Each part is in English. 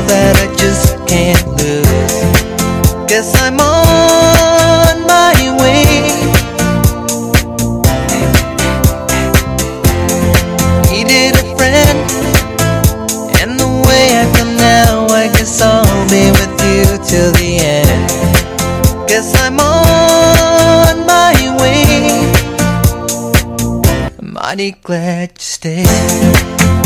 that I just can't lose. Guess I'm on my way. Needed a friend, and the way I feel now, I guess I'll be with you till the end. Guess I'm on my way. I'm mighty glad you stayed.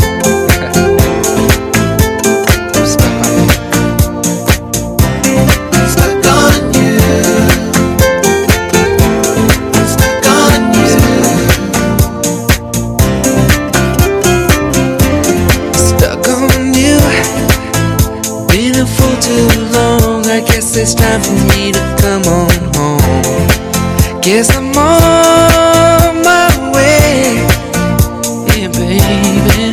Too long, I guess it's time for me to come on home. Guess I'm on my way, yeah, baby.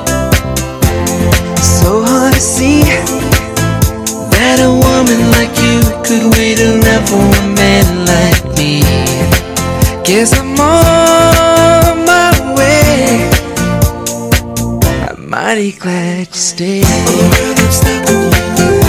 So hard to see that a woman like you could wait around for a man like me. Guess I'm on my way. I'm mighty glad you stayed. Oh, girl, I'm stuck on you.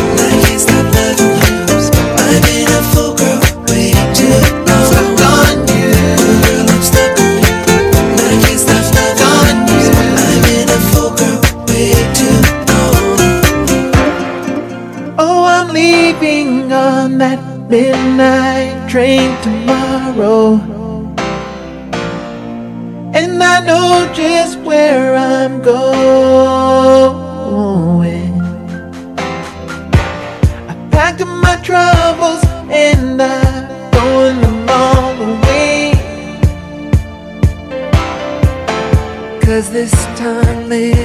Leaving on that midnight train tomorrow, and I know just where I'm going. I packed up my troubles and I'm throwing them all away, 'cause this time later